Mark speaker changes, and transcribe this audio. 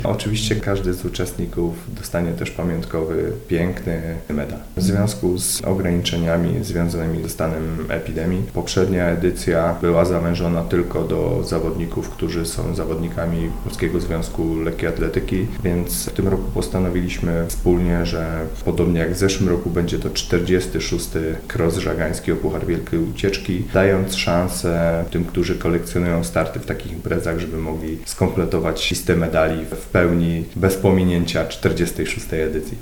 Speaker 1: Oczywiście każdy z uczestników dostanie też pamiątkowy, piękny medal. W związku z ograniczeniami związanymi ze stanem epidemii, poprzednia edycja była zawężona tylko do zawodników, którzy są zawodnikami Polskiego Związku Lekkiej Atletyki, więc w tym roku postanowiliśmy wspólnie, że podobnie jak w zeszłym roku będzie to 46. Cross Żagański o Puchar Wielkiej Ucieczki, dając szansę tym, którzy kolekcjonują starty w takich imprezach, żeby mogli skompletować listę medali w pełni, bez pominięcia 46. edycji.